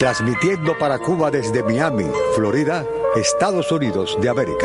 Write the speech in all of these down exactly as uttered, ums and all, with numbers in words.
Transmitiendo para Cuba desde Miami, Florida, Estados Unidos de América.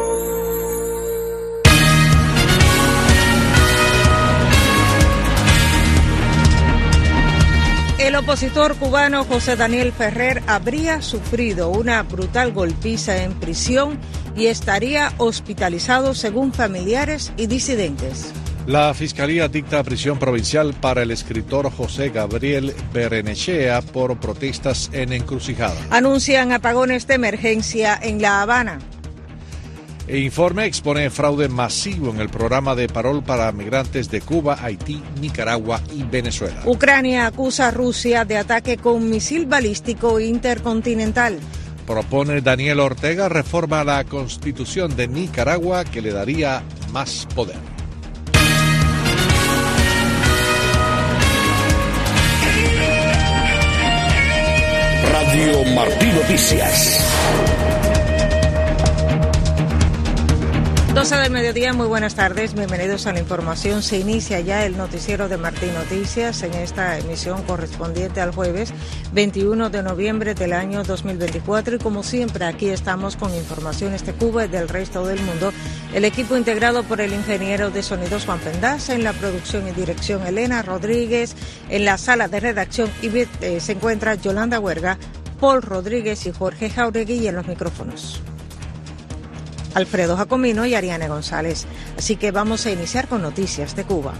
El opositor cubano José Daniel Ferrer habría sufrido una brutal golpiza en prisión y estaría hospitalizado según familiares y disidentes. La Fiscalía dicta prisión provincial para el escritor José Gabriel Barrenechea por protestas en Encrucijada. Anuncian apagones de emergencia en La Habana. E Informe expone fraude masivo en el programa de parol para migrantes de Cuba, Haití, Nicaragua y Venezuela. Ucrania acusa a Rusia de ataque con misil balístico intercontinental. Propone Daniel Ortega reforma a la Constitución de Nicaragua que le daría más poder. Radio Martí Noticias. doce del mediodía, muy buenas tardes, bienvenidos a la información. Se inicia ya el noticiero de Martí Noticias en esta emisión correspondiente al jueves veintiuno de noviembre del año dos mil veinticuatro y como siempre aquí estamos con informaciones de Cuba y del resto del mundo. El equipo integrado por el ingeniero de sonidos Juan Pendaza, en la producción y dirección Elena Rodríguez, en la sala de redacción y eh, se encuentra Yolanda Huerga, Paul Rodríguez y Jorge Jauregui, y en los micrófonos Alfredo Jacomino y Ariane González. Así que vamos a iniciar con noticias de Cuba.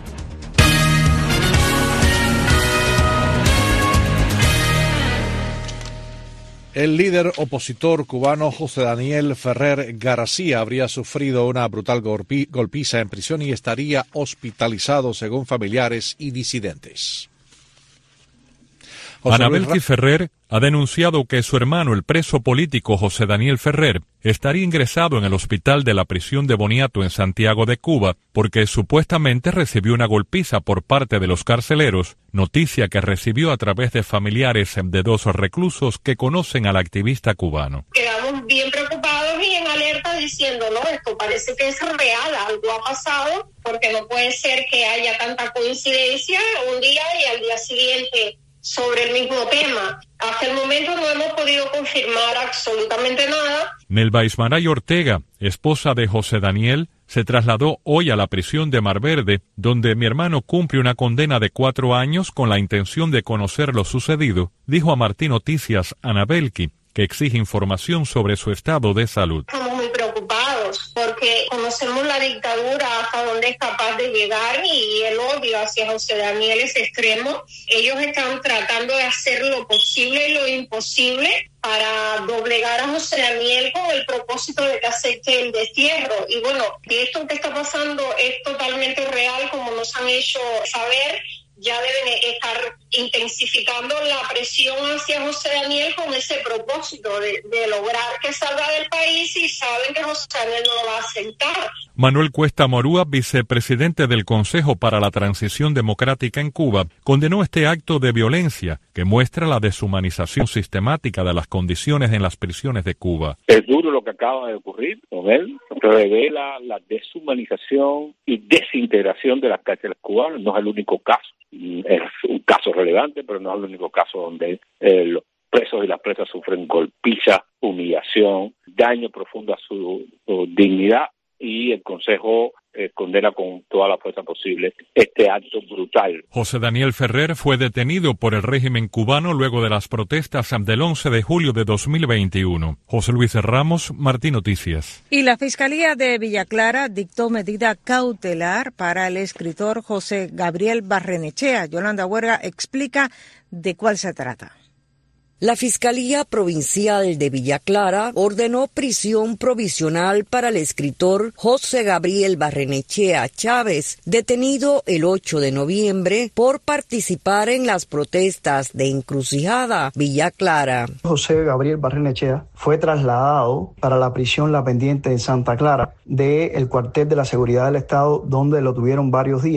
El líder opositor cubano José Daniel Ferrer García habría sufrido una brutal golpi- golpiza en prisión y estaría hospitalizado según familiares y disidentes. José Anabelki Ferrer ha denunciado que su hermano, el preso político José Daniel Ferrer, estaría ingresado en el hospital de la prisión de Boniato en Santiago de Cuba porque supuestamente recibió una golpiza por parte de los carceleros, noticia que recibió a través de familiares de dos reclusos que conocen al activista cubano. Quedamos bien preocupados y en alerta diciendo, no, esto parece que es real, algo ha pasado, porque no puede ser que haya tanta coincidencia un día y al día siguiente sobre el mismo tema. Hasta el momento no hemos podido confirmar absolutamente nada. Nelva Ismaray Ortega, esposa de José Daniel, se trasladó hoy a la prisión de Mar Verde, donde mi hermano cumple una condena de cuatro años con la intención de conocer lo sucedido, dijo a Martí Noticias Anabelki, que exige información sobre su estado de salud. Estamos muy preocupados porque conocemos la dictadura hasta donde es capaz de llegar y el odio hacia José Daniel es extremo. Ellos están tratando de hacer lo posible y lo imposible para doblegar a José Daniel con el propósito de que acepte el destierro. Y bueno, si esto que está pasando es totalmente real, como nos han hecho saber, ya deben estar intensificando la presión hacia José Daniel con ese propósito de, de lograr que salga del país y saben que José Daniel no lo va a aceptar. Manuel Cuesta Morúa, vicepresidente del Consejo para la Transición Democrática en Cuba, condenó este acto de violencia que muestra la deshumanización sistemática de las condiciones en las prisiones de Cuba. Es duro lo que acaba de ocurrir con él, revela la deshumanización y desintegración de las cárceles cubanas. No es el único caso. Es un caso relevante, pero no es el único caso donde eh, los presos y las presas sufren golpiza, humillación, daño profundo a su, su dignidad, y el Consejo eh, condena con toda la fuerza posible este acto brutal. José Daniel Ferrer fue detenido por el régimen cubano luego de las protestas del once de julio de dos mil veintiuno. José Luis Ramos, Martí Noticias. Y la Fiscalía de Villa Clara dictó medida cautelar para el escritor José Gabriel Barrenechea. Yolanda Huerga explica de cuál se trata. La Fiscalía Provincial de Villa Clara ordenó prisión provisional para el escritor José Gabriel Barrenechea Chávez, detenido el ocho de noviembre por participar en las protestas de Encrucijada, Villa Clara. José Gabriel Barrenechea fue trasladado para la prisión La Pendiente de Santa Clara del cuartel de la Seguridad del Estado, donde lo tuvieron varios días.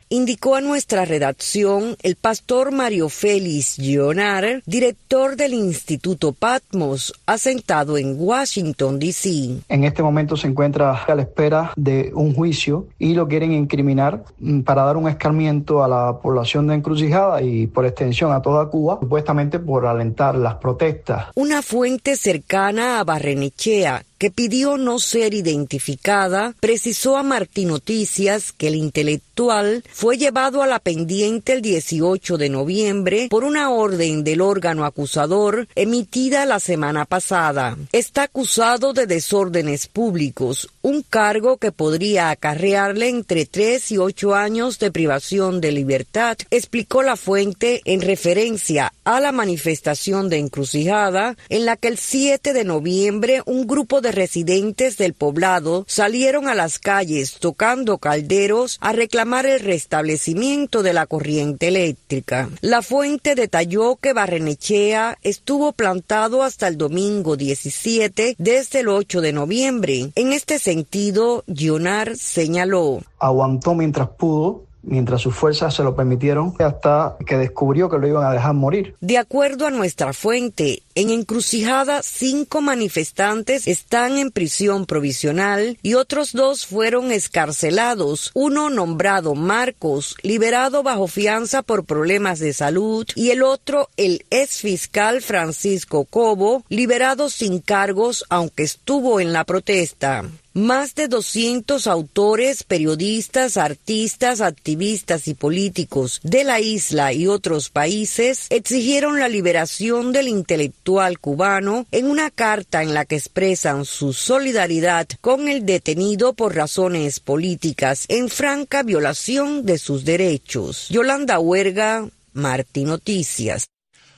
indicó a nuestra redacción el pastor Mario Félix Gionar, director del Instituto Patmos, asentado en Washington, D C En este momento se encuentra a la espera de un juicio y lo quieren incriminar para dar un escarmiento a la población de Encrucijada y por extensión a toda Cuba, supuestamente por alentar las protestas. Una fuente cercana a Barrenechea, que pidió no ser identificada, precisó a Martín Noticias que el intelectual fue llevado a la pendiente el dieciocho de noviembre por una orden del órgano acusador emitida la semana pasada. Está acusado de desórdenes públicos, un cargo que podría acarrearle entre tres y ocho años de privación de libertad, explicó la fuente en referencia a la manifestación de Encrucijada, en la que el siete de noviembre un grupo de residentes del poblado salieron a las calles tocando calderos a reclamar el restablecimiento de la corriente eléctrica. La fuente detalló que Barrenechea estuvo plantado hasta el domingo diecisiete desde el ocho de noviembre. En este sentido, Gionar señaló: aguantó mientras pudo, mientras sus fuerzas se lo permitieron, hasta que descubrió que lo iban a dejar morir. De acuerdo a nuestra fuente, en Encrucijada, cinco manifestantes están en prisión provisional y otros dos fueron excarcelados. Uno, nombrado Marcos, liberado bajo fianza por problemas de salud, y el otro, el exfiscal Francisco Cobo, liberado sin cargos, aunque estuvo en la protesta. Más de doscientos autores, periodistas, artistas, activistas y políticos de la isla y otros países exigieron la liberación del intelectual cubano en una carta en la que expresan su solidaridad con el detenido por razones políticas en franca violación de sus derechos. Yolanda Huerga, Martín Noticias.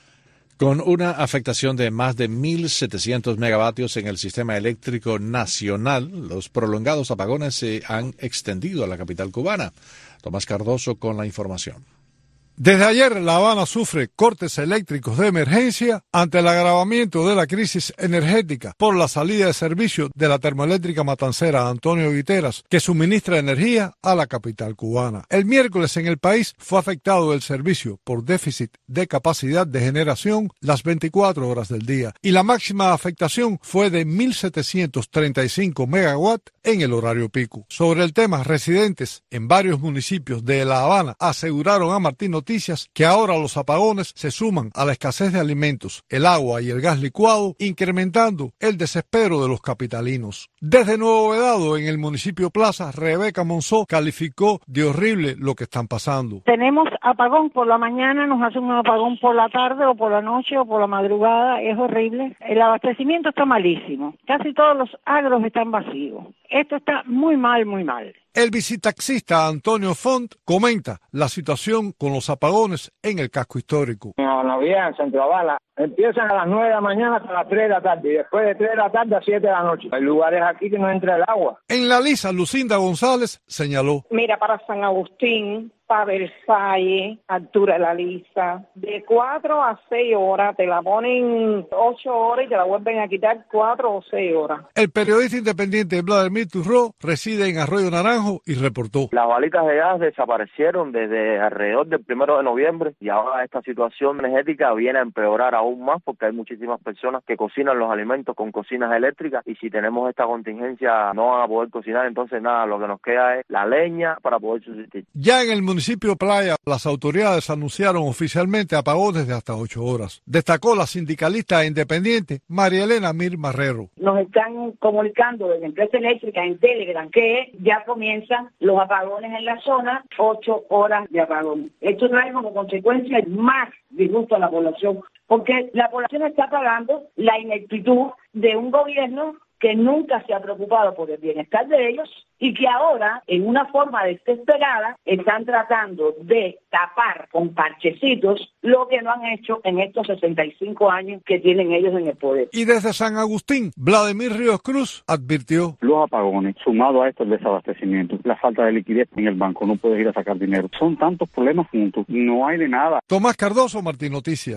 Con una afectación de más de mil setecientos megavatios en el sistema eléctrico nacional, los prolongados apagones se han extendido a la capital cubana. Tomás Cardoso con la información. Desde ayer, La Habana sufre cortes eléctricos de emergencia ante el agravamiento de la crisis energética por la salida de servicio de la termoeléctrica matancera Antonio Guiteras, que suministra energía a la capital cubana. El miércoles en el país fue afectado el servicio por déficit de capacidad de generación las veinticuatro horas del día y la máxima afectación fue de mil setecientos treinta y cinco megawatts en el horario pico. Sobre el tema, residentes en varios municipios de La Habana aseguraron a Martín Noticias que ahora los apagones se suman a la escasez de alimentos, el agua y el gas licuado, incrementando el desespero de los capitalinos. Desde Nuevo Vedado, en el municipio Plaza, Rebeca Monzó calificó de horrible lo que están pasando. Tenemos apagón por la mañana, nos hacen un apagón por la tarde o por la noche o por la madrugada, es horrible. El abastecimiento está malísimo, casi todos los agros están vacíos. Esto está muy mal, muy mal. El visitaxista Antonio Font comenta la situación con los apagones en el casco histórico. En La Vieja, en Centro Habana, empiezan a las nueve de la mañana hasta las tres de la tarde y después de tres de la tarde a siete de la noche. Hay lugares aquí que no entra el agua. En La Lisa, Lucinda González señaló: mira, para San Agustín, para Versalles, altura de La Lisa, de cuatro a seis horas, te la ponen ocho horas y te la vuelven a quitar cuatro o seis horas. El periodista independiente Vladimir Turró reside en Arroyo Naranjo y reportó: las balitas de gas desaparecieron desde alrededor del primero de noviembre y ahora esta situación energética viene a empeorar aún más porque hay muchísimas personas que cocinan los alimentos con cocinas eléctricas y si tenemos esta contingencia no van a poder cocinar, entonces nada, lo que nos queda es la leña para poder subsistir. Ya en el municipio municipio Playa, las autoridades anunciaron oficialmente apagones de hasta ocho horas. Destacó la sindicalista independiente María Elena Mir Marrero. Nos están comunicando desde la empresa eléctrica en Telegram que ya comienzan los apagones en la zona, ocho horas de apagón. Esto trae como consecuencia más disgusto a la población, porque la población está pagando la ineptitud de un gobierno que nunca se ha preocupado por el bienestar de ellos y que ahora, en una forma desesperada, están tratando de tapar con parchecitos lo que no han hecho en estos sesenta y cinco años que tienen ellos en el poder. Y desde San Agustín, Vladimir Ríos Cruz advirtió: los apagones, sumado a esto el desabastecimiento, la falta de liquidez en el banco, no puedes ir a sacar dinero. Son tantos problemas juntos, no hay de nada. Tomás Cardoso, Martín Noticias.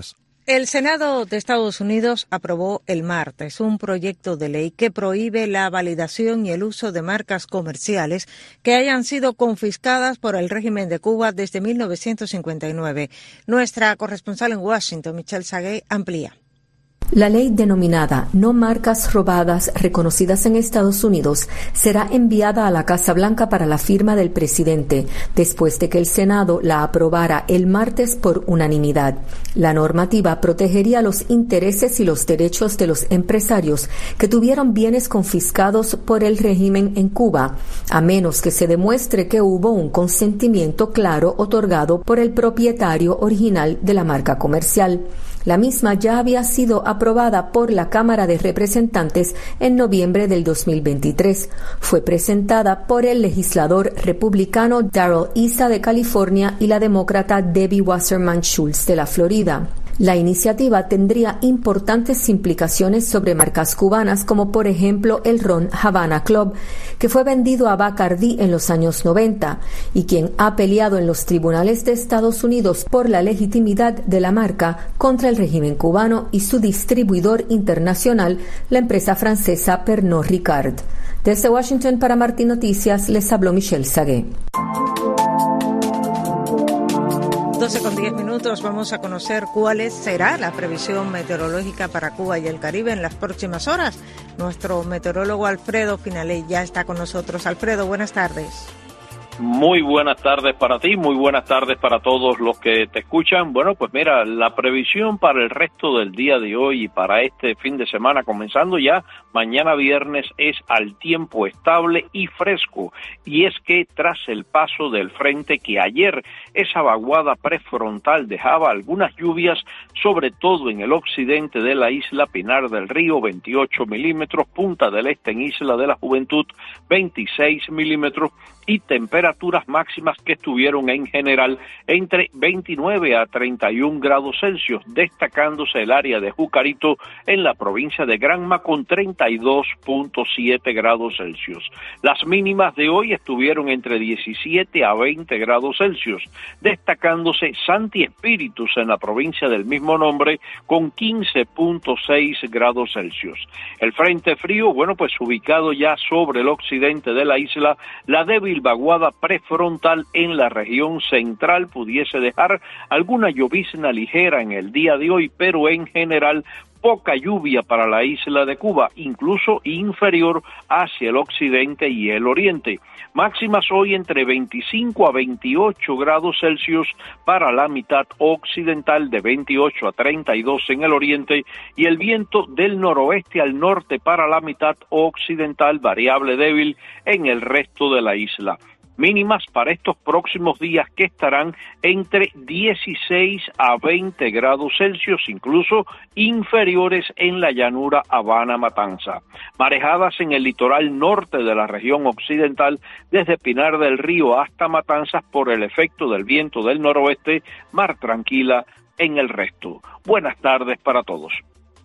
El Senado de Estados Unidos aprobó el martes un proyecto de ley que prohíbe la validación y el uso de marcas comerciales que hayan sido confiscadas por el régimen de Cuba desde mil novecientos cincuenta y nueve. Nuestra corresponsal en Washington, Michelle Sagué, amplía. La ley denominada No Marcas Robadas Reconocidas en Estados Unidos será enviada a la Casa Blanca para la firma del presidente, después de que el Senado la aprobara el martes por unanimidad. La normativa protegería los intereses y los derechos de los empresarios que tuvieron bienes confiscados por el régimen en Cuba, a menos que se demuestre que hubo un consentimiento claro otorgado por el propietario original de la marca comercial. La misma ya había sido aprobada por la Cámara de Representantes en noviembre del dos mil veintitrés. Fue presentada por el legislador republicano Darrell Issa de California y la demócrata Debbie Wasserman Schultz de la Florida. La iniciativa tendría importantes implicaciones sobre marcas cubanas como por ejemplo el ron Havana Club, que fue vendido a Bacardi en los años noventa y quien ha peleado en los tribunales de Estados Unidos por la legitimidad de la marca contra el régimen cubano y su distribuidor internacional, la empresa francesa Pernod Ricard. Desde Washington para Martín Noticias les habló Michelle Sagué. doce con diez minutos, vamos a conocer cuál será la previsión meteorológica para Cuba y el Caribe en las próximas horas. Nuestro meteorólogo Alfredo Finalé ya está con nosotros. Alfredo, buenas tardes. Muy buenas tardes para ti, muy buenas tardes para todos los que te escuchan. Bueno, pues mira, la previsión para el resto del día de hoy y para este fin de semana, comenzando ya mañana viernes, es al tiempo estable y fresco. Y es que tras el paso del frente que ayer esa vaguada prefrontal dejaba algunas lluvias, sobre todo en el occidente de la isla, Pinar del Río, veintiocho milímetros, Punta del Este en Isla de la Juventud, veintiséis milímetros, y temperaturas máximas que estuvieron en general entre veintinueve a treinta y un grados Celsius, destacándose el área de Jucarito en la provincia de Granma con treinta y dos punto siete grados Celsius. Las mínimas de hoy estuvieron entre diecisiete a veinte grados Celsius, destacándose Santi Espíritus en la provincia del mismo nombre con quince punto seis grados Celsius. El frente frío, bueno, pues ubicado ya sobre el occidente de la isla, la débil vaguada prefrontal en la región central pudiese dejar alguna llovizna ligera en el día de hoy, pero en general poca lluvia para la isla de Cuba, incluso inferior hacia el occidente y el oriente. Máximas hoy entre veinticinco a veintiocho grados Celsius para la mitad occidental, de veintiocho a treinta y dos en el oriente, y el viento del noroeste al norte para la mitad occidental, variable débil en el resto de la isla. Mínimas para estos próximos días que estarán entre dieciséis a veinte grados Celsius, incluso inferiores en la llanura Habana-Matanza. Marejadas en el litoral norte de la región occidental, desde Pinar del Río hasta Matanzas por el efecto del viento del noroeste, mar tranquila en el resto. Buenas tardes para todos.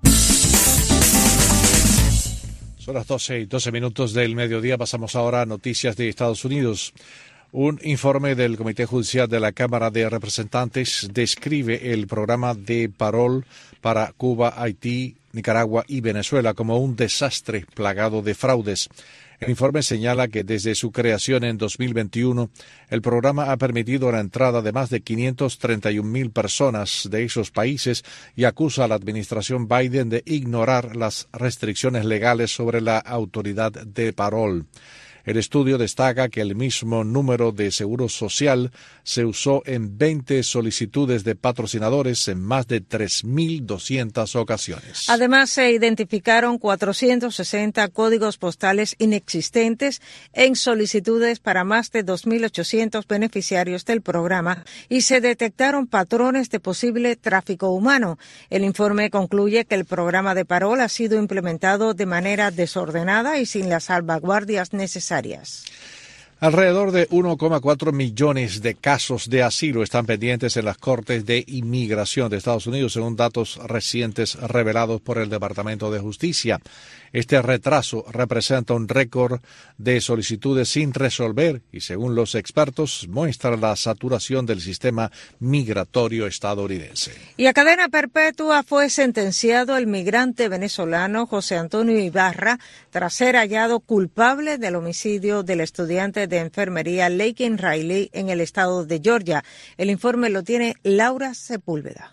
Son las doce y doce minutos del mediodía. Pasamos ahora a noticias de Estados Unidos. Un informe del Comité Judicial de la Cámara de Representantes describe el programa de parol para Cuba, Haití, Nicaragua y Venezuela como un desastre plagado de fraudes. El informe señala que desde su creación en dos mil veintiuno, el programa ha permitido la entrada de más de quinientas treinta y una mil personas de esos países y acusa a la administración Biden de ignorar las restricciones legales sobre la autoridad de parol. El estudio destaca que el mismo número de seguro social se usó en veinte solicitudes de patrocinadores en más de tres mil doscientas ocasiones. Además, se identificaron cuatrocientos sesenta códigos postales inexistentes en solicitudes para más de dos mil ochocientos beneficiarios del programa y se detectaron patrones de posible tráfico humano. El informe concluye que el programa de parol ha sido implementado de manera desordenada y sin las salvaguardias necesarias. Alrededor de uno coma cuatro millones de casos de asilo están pendientes en las Cortes de Inmigración de Estados Unidos, según datos recientes revelados por el Departamento de Justicia. Este retraso representa un récord de solicitudes sin resolver y, según los expertos, muestra la saturación del sistema migratorio estadounidense. Y a cadena perpetua fue sentenciado el migrante venezolano José Antonio Ibarra tras ser hallado culpable del homicidio del estudiante de enfermería Laken Riley en el estado de Georgia. El informe lo tiene Laura Sepúlveda.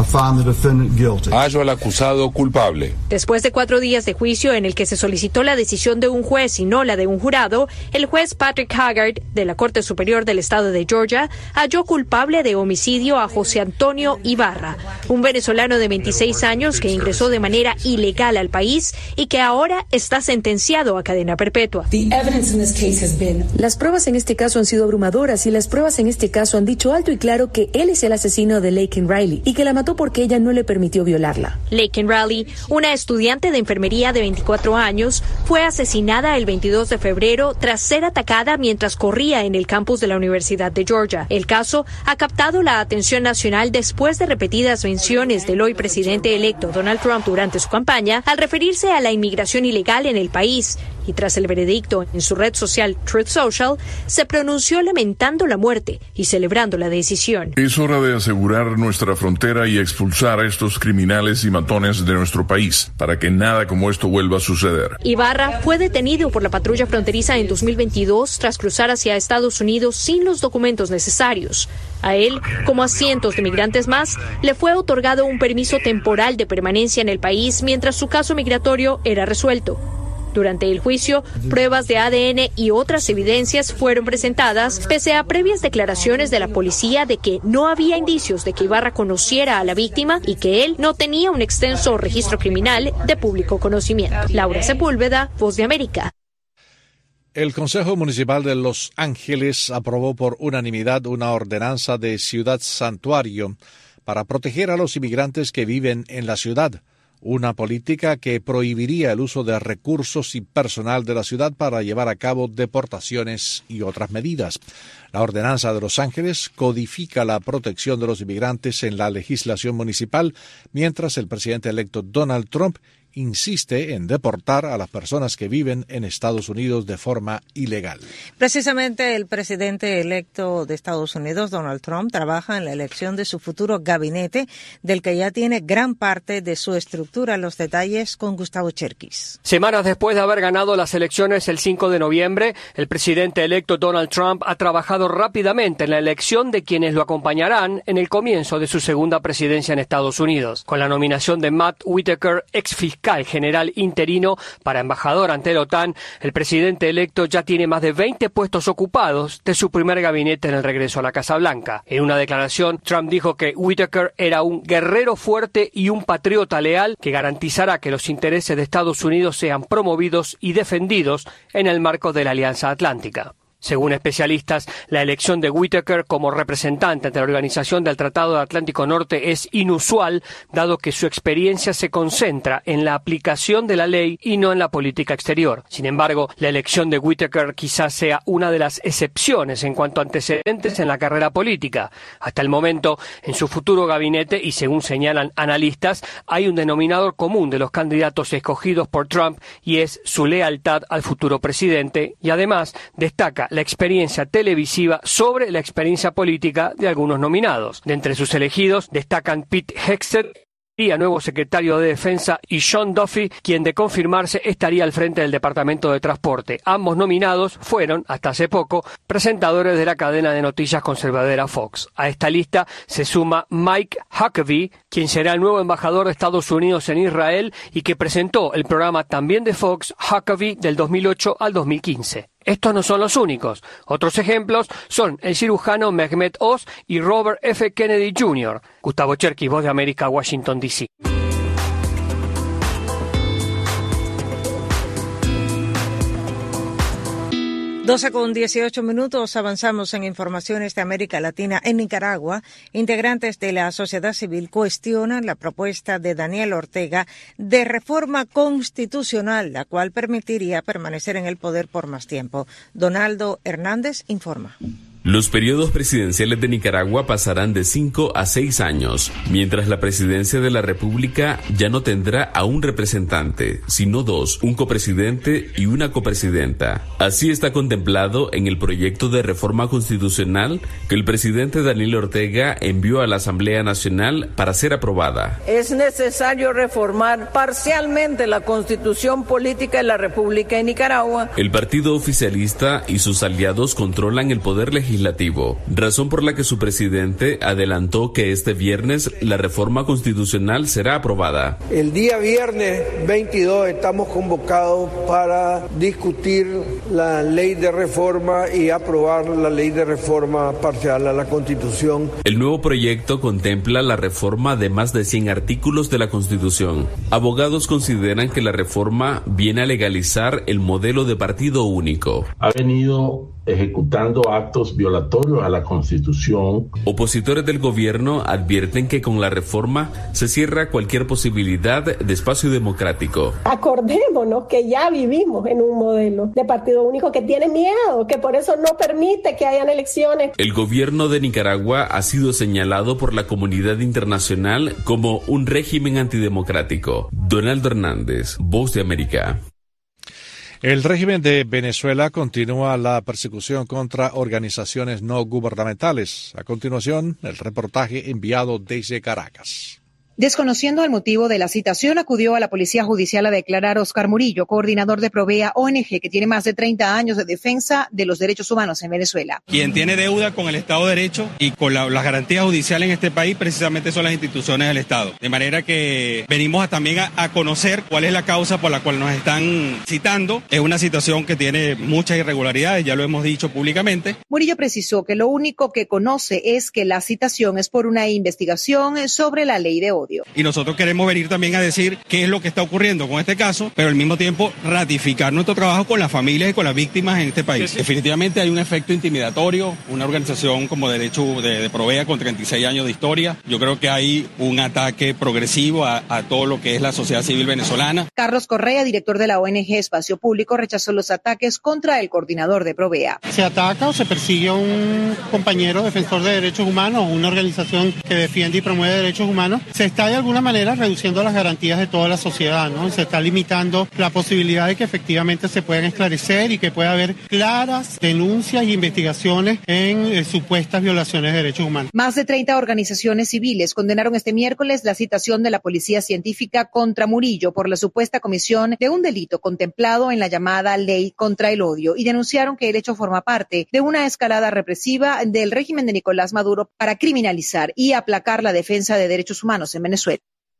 Hallo al acusado culpable. Después de cuatro días de juicio en el que se solicitó la decisión de un juez y no la de un jurado, el juez Patrick Haggard de la Corte Superior del Estado de Georgia halló culpable de homicidio a José Antonio Ibarra, un venezolano de veintiséis años que ingresó de manera ilegal al país y que ahora está sentenciado a cadena perpetua. Las pruebas en este caso han sido abrumadoras y las pruebas en este caso han dicho alto y claro que él es el asesino de Laken Riley y que la mató porque ella no le permitió violarla. Laken Riley, una estudiante de enfermería de veinticuatro años, fue asesinada el veintidós de febrero tras ser atacada mientras corría en el campus de la Universidad de Georgia. El caso ha captado la atención nacional después de repetidas menciones del hoy presidente electo Donald Trump durante su campaña al referirse a la inmigración ilegal en el país. Y tras el veredicto en su red social Truth Social, se pronunció lamentando la muerte y celebrando la decisión. Es hora de asegurar nuestra frontera y expulsar a estos criminales y matones de nuestro país, para que nada como esto vuelva a suceder. Ibarra fue detenido por la patrulla fronteriza en dos mil veintidós tras cruzar hacia Estados Unidos sin los documentos necesarios. A él, como a cientos de migrantes más, le fue otorgado un permiso temporal de permanencia en el país mientras su caso migratorio era resuelto. Durante el juicio, pruebas de A D N y otras evidencias fueron presentadas, pese a previas declaraciones de la policía de que no había indicios de que Ibarra conociera a la víctima y que él no tenía un extenso registro criminal de público conocimiento. Laura Sepúlveda, Voz de América. El Consejo Municipal de Los Ángeles aprobó por unanimidad una ordenanza de ciudad santuario para proteger a los inmigrantes que viven en la ciudad. Una política que prohibiría el uso de recursos y personal de la ciudad para llevar a cabo deportaciones y otras medidas. La ordenanza de Los Ángeles codifica la protección de los inmigrantes en la legislación municipal, mientras el presidente electo Donald Trump insiste en deportar a las personas que viven en Estados Unidos de forma ilegal. Precisamente el presidente electo de Estados Unidos, Donald Trump, trabaja en la elección de su futuro gabinete, del que ya tiene gran parte de su estructura. Los detalles con Gustavo Cherkis. Semanas después de haber ganado las elecciones el cinco de noviembre, el presidente electo Donald Trump ha trabajado rápidamente en la elección de quienes lo acompañarán en el comienzo de su segunda presidencia en Estados Unidos. Con la nominación de Matt Whitaker, ex fiscal general interino para embajador ante la OTAN, el presidente electo ya tiene más de veinte puestos ocupados de su primer gabinete en el regreso a la Casa Blanca. En una declaración, Trump dijo que Whitaker era un guerrero fuerte y un patriota leal que garantizará que los intereses de Estados Unidos sean promovidos y defendidos en el marco de la Alianza Atlántica. Según especialistas, la elección de Whitaker como representante ante la Organización del Tratado del Atlántico Norte es inusual, dado que su experiencia se concentra en la aplicación de la ley y no en la política exterior. Sin embargo, la elección de Whitaker quizás sea una de las excepciones en cuanto a antecedentes en la carrera política. Hasta el momento, en su futuro gabinete, y según señalan analistas, hay un denominador común de los candidatos escogidos por Trump y es su lealtad al futuro presidente, y además destaca la experiencia televisiva sobre la experiencia política de algunos nominados. De entre sus elegidos destacan Pete Hegseth, nuevo secretario de Defensa, y Sean Duffy, quien de confirmarse estaría al frente del Departamento de Transporte. Ambos nominados fueron, hasta hace poco, presentadores de la cadena de noticias conservadora Fox. A esta lista se suma Mike Huckabee, quien será el nuevo embajador de Estados Unidos en Israel y que presentó el programa también de Fox, Huckabee, del dos mil ocho al dos mil quince. Estos no son los únicos. Otros ejemplos son el cirujano Mehmet Oz y Robert F. Kennedy junior Gustavo Cherkis, Voz de América, Washington, D C doce con dieciocho minutos, avanzamos en informaciones de América Latina. En Nicaragua, integrantes de la sociedad civil cuestionan la propuesta de Daniel Ortega de reforma constitucional, la cual permitiría permanecer en el poder por más tiempo. Donaldo Hernández informa. Los periodos presidenciales de Nicaragua pasarán de cinco a seis años, mientras la presidencia de la República ya no tendrá a un representante, sino dos, un copresidente y una copresidenta. Así está contemplado en el proyecto de reforma constitucional que el presidente Daniel Ortega envió a la Asamblea Nacional para ser aprobada. Es necesario reformar parcialmente la Constitución Política de la República de Nicaragua. El partido oficialista y sus aliados controlan el poder legislativo. Legislativo, razón por la que su presidente adelantó que este viernes la reforma constitucional será aprobada. El día viernes veintidós estamos convocados para discutir la ley de reforma y aprobar la ley de reforma parcial a la Constitución. El nuevo proyecto contempla la reforma de más de cien artículos de la Constitución. Abogados consideran que la reforma viene a legalizar el modelo de partido único. Ha venido ejecutando actos violatorios a la Constitución. Opositores del gobierno advierten que con la reforma se cierra cualquier posibilidad de espacio democrático. Acordémonos que ya vivimos en un modelo de partido único que tiene miedo, que por eso no permite que hayan elecciones. El gobierno de Nicaragua ha sido señalado por la comunidad internacional como un régimen antidemocrático. Donaldo Hernández, Voz de América. El régimen de Venezuela continúa la persecución contra organizaciones no gubernamentales. A continuación, el reportaje enviado desde Caracas. Desconociendo el motivo de la citación, acudió a la Policía Judicial a declarar Oscar Murillo, coordinador de Provea O N G, que tiene más de treinta años de defensa de los derechos humanos en Venezuela. Quien tiene deuda con el Estado de Derecho y con la, las garantías judiciales en este país, precisamente son las instituciones del Estado. De manera que venimos a, también a, a conocer cuál es la causa por la cual nos están citando. Es una situación que tiene muchas irregularidades, ya lo hemos dicho públicamente. Murillo precisó que lo único que conoce es que la citación es por una investigación sobre la ley de odio. Y nosotros queremos venir también a decir qué es lo que está ocurriendo con este caso, pero al mismo tiempo ratificar nuestro trabajo con las familias y con las víctimas en este país. Sí, sí. Definitivamente hay un efecto intimidatorio, una organización como Derecho de, de Provea con treinta y seis años de historia. Yo creo que hay un ataque progresivo a, a todo lo que es la sociedad civil venezolana. Carlos Correa, director de la O N G Espacio Público, rechazó los ataques contra el coordinador de Provea. Se ataca o se persigue a un compañero defensor de derechos humanos, una organización que defiende y promueve derechos humanos. Se está de alguna manera reduciendo las garantías de toda la sociedad, ¿no? Se está limitando la posibilidad de que efectivamente se puedan esclarecer y que pueda haber claras denuncias y investigaciones en eh, supuestas violaciones de derechos humanos. Más de treinta organizaciones civiles condenaron este miércoles la citación de la Policía Científica contra Murillo por la supuesta comisión de un delito contemplado en la llamada Ley contra el Odio y denunciaron que el hecho forma parte de una escalada represiva del régimen de Nicolás Maduro para criminalizar y aplacar la defensa de derechos humanos en Venezuela.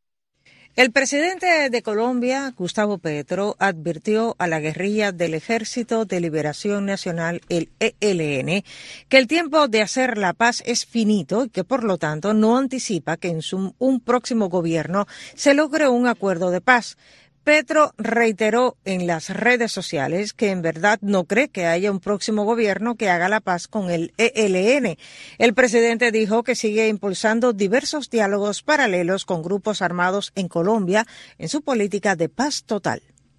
El presidente de Colombia, Gustavo Petro, advirtió a la guerrilla del Ejército de Liberación Nacional, el E L N, que el tiempo de hacer la paz es finito y que, por lo tanto, no anticipa que en su, un próximo gobierno se logre un acuerdo de paz. Petro reiteró en las redes sociales que en verdad no cree que haya un próximo gobierno que haga la paz con el E L N. El presidente dijo que sigue impulsando diversos diálogos paralelos con grupos armados en Colombia en su política de paz total.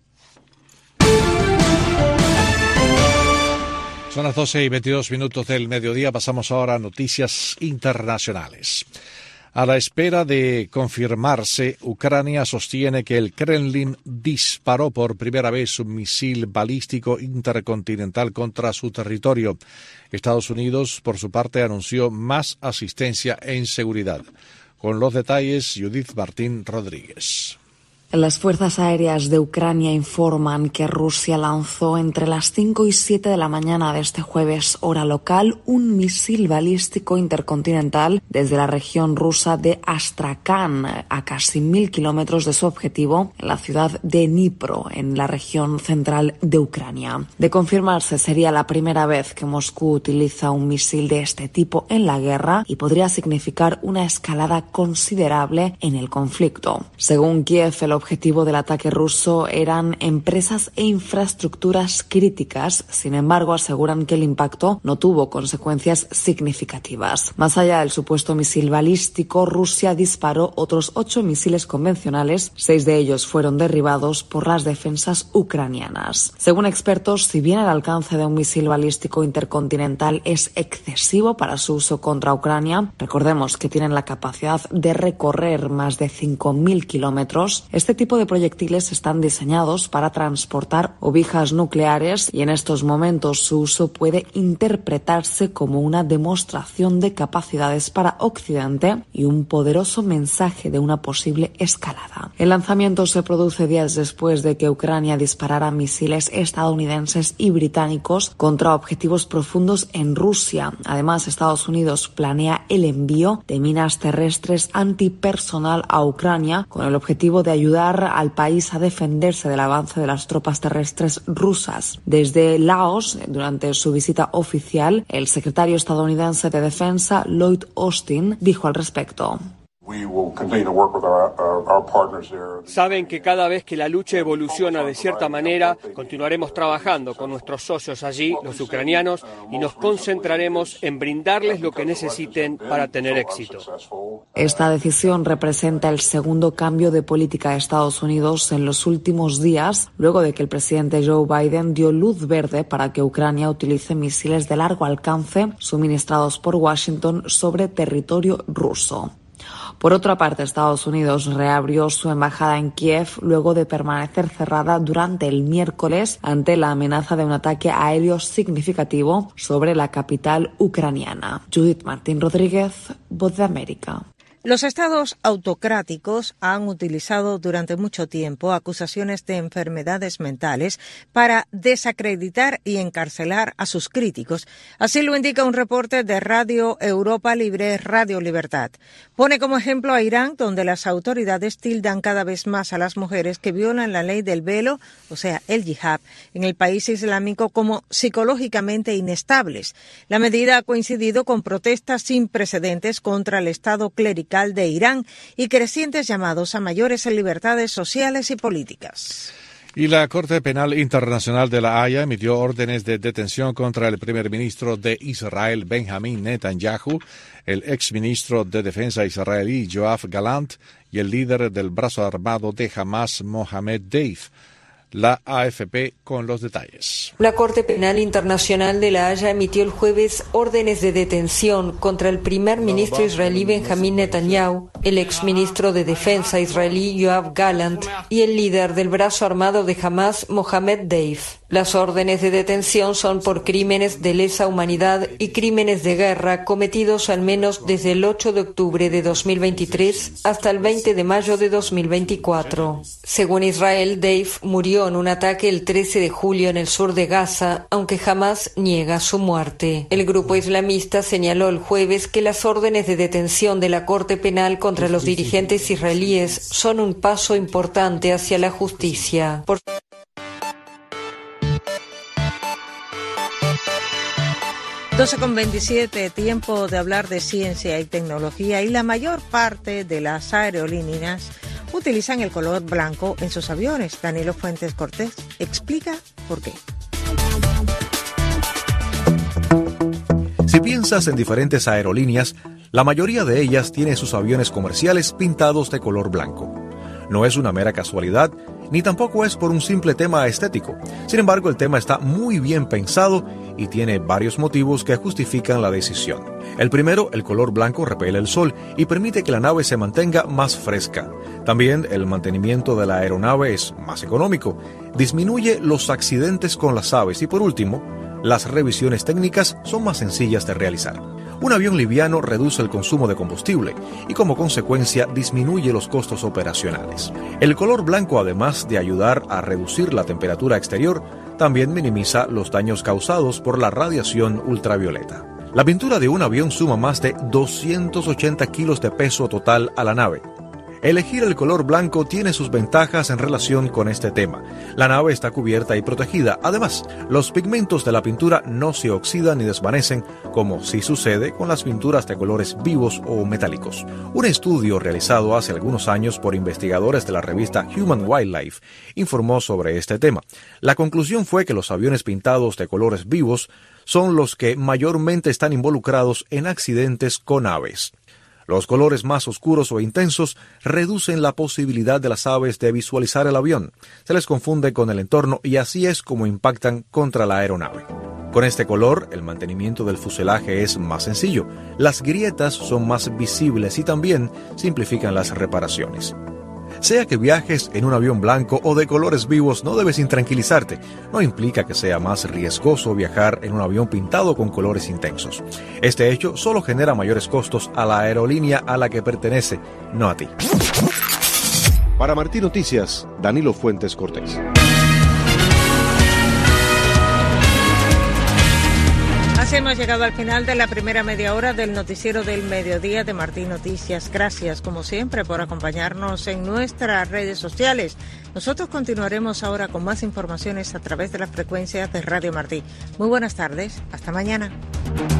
Son las doce y veintidós minutos del mediodía. Pasamos ahora a noticias internacionales. A la espera de confirmarse, Ucrania sostiene que el Kremlin disparó por primera vez un misil balístico intercontinental contra su territorio. Estados Unidos, por su parte, anunció más asistencia en seguridad. Con los detalles, Judith Martín Rodríguez. Las fuerzas aéreas de Ucrania informan que Rusia lanzó entre las cinco y siete de la mañana de este jueves, hora local, un misil balístico intercontinental desde la región rusa de Astrakhan, a casi mil kilómetros de su objetivo, en la ciudad de Dnipro, en la región central de Ucrania. De confirmarse, sería la primera vez que Moscú utiliza un misil de este tipo en la guerra y podría significar una escalada considerable en el conflicto. Según Kiev, el objetivo objetivo del ataque ruso eran empresas e infraestructuras críticas. Sin embargo, aseguran que el impacto no tuvo consecuencias significativas. Más allá del supuesto misil balístico, Rusia disparó otros ocho misiles convencionales. Seis de ellos fueron derribados por las defensas ucranianas. Según expertos, si bien el alcance de un misil balístico intercontinental es excesivo para su uso contra Ucrania, recordemos que tienen la capacidad de recorrer más de cinco mil kilómetros, este tipo de proyectiles están diseñados para transportar ovijas nucleares y en estos momentos su uso puede interpretarse como una demostración de capacidades para Occidente y un poderoso mensaje de una posible escalada. El lanzamiento se produce días después de que Ucrania disparara misiles estadounidenses y británicos contra objetivos profundos en Rusia. Además, Estados Unidos planea el envío de minas terrestres antipersonal a Ucrania con el objetivo de ayudar al país a defenderse del avance de las tropas terrestres rusas. Desde Laos, durante su visita oficial, el secretario estadounidense de Defensa, Lloyd Austin, dijo al respecto. Saben que cada vez que la lucha evoluciona de cierta manera, continuaremos trabajando con nuestros socios allí, los ucranianos, y nos concentraremos en brindarles lo que necesiten para tener éxito. Esta decisión representa el segundo cambio de política de Estados Unidos en los últimos días, luego de que el presidente Joe Biden dio luz verde para que Ucrania utilice misiles de largo alcance suministrados por Washington sobre territorio ruso. Por otra parte, Estados Unidos reabrió su embajada en Kiev luego de permanecer cerrada durante el miércoles ante la amenaza de un ataque aéreo significativo sobre la capital ucraniana. Judith Martín Rodríguez, Voz de América. Los estados autocráticos han utilizado durante mucho tiempo acusaciones de enfermedades mentales para desacreditar y encarcelar a sus críticos. Así lo indica un reporte de Radio Europa Libre, Radio Libertad. Pone como ejemplo a Irán, donde las autoridades tildan cada vez más a las mujeres que violan la ley del velo, o sea, el yihad, en el país islámico como psicológicamente inestables. La medida ha coincidido con protestas sin precedentes contra el Estado clerical de Irán y crecientes llamados a mayores libertades sociales y políticas. Y la Corte Penal Internacional de La Haya emitió órdenes de detención contra el primer ministro de Israel, Benjamin Netanyahu, el exministro de Defensa israelí, Yoav Gallant, y el líder del brazo armado de Hamas, Mohamed Deif. La A F P con los detalles. La Corte Penal Internacional de La Haya emitió el jueves órdenes de detención contra el primer ministro israelí Benjamin Netanyahu, el exministro de Defensa israelí Yoav Gallant y el líder del brazo armado de Hamas, Mohamed Deif. Las órdenes de detención son por crímenes de lesa humanidad y crímenes de guerra cometidos al menos desde el ocho de octubre de dos mil veintitrés hasta el veinte de mayo de dos mil veinticuatro. Según Israel, Deif murió en un ataque el trece de julio en el sur de Gaza, aunque jamás niega su muerte. El grupo islamista señaló el jueves que las órdenes de detención de la Corte Penal contra los dirigentes israelíes son un paso importante hacia la justicia. Por doce con veintisiete, tiempo de hablar de ciencia y tecnología, y la mayor parte de las aerolíneas utilizan el color blanco en sus aviones. Danilo Fuentes Cortés explica por qué. Si piensas en diferentes aerolíneas, la mayoría de ellas tiene sus aviones comerciales pintados de color blanco. No es una mera casualidad, ni tampoco es por un simple tema estético. Sin embargo, el tema está muy bien pensado y tiene varios motivos que justifican la decisión. El primero, el color blanco repele el sol y permite que la nave se mantenga más fresca. También el mantenimiento de la aeronave es más económico, disminuye los accidentes con las aves y por último, las revisiones técnicas son más sencillas de realizar. Un avión liviano reduce el consumo de combustible y como consecuencia disminuye los costos operacionales. El color blanco, además de ayudar a reducir la temperatura exterior, también minimiza los daños causados por la radiación ultravioleta. La pintura de un avión suma más de doscientos ochenta kilos de peso total a la nave. Elegir el color blanco tiene sus ventajas en relación con este tema. La nave está cubierta y protegida. Además, los pigmentos de la pintura no se oxidan ni desvanecen, como sí sucede con las pinturas de colores vivos o metálicos. Un estudio realizado hace algunos años por investigadores de la revista Human Wildlife informó sobre este tema. La conclusión fue que los aviones pintados de colores vivos son los que mayormente están involucrados en accidentes con aves. Los colores más oscuros o intensos reducen la posibilidad de las aves de visualizar el avión. Se les confunde con el entorno y así es como impactan contra la aeronave. Con este color, el mantenimiento del fuselaje es más sencillo. Las grietas son más visibles y también simplifican las reparaciones. Sea que viajes en un avión blanco o de colores vivos, no debes intranquilizarte. No implica que sea más riesgoso viajar en un avión pintado con colores intensos. Este hecho solo genera mayores costos a la aerolínea a la que pertenece, no a ti. Para Martín Noticias, Danilo Fuentes Cortés. Así hemos llegado al final de la primera media hora del noticiero del mediodía de Martín Noticias. Gracias, como siempre, por acompañarnos en nuestras redes sociales. Nosotros continuaremos ahora con más informaciones a través de las frecuencias de Radio Martí. Muy buenas tardes. Hasta mañana.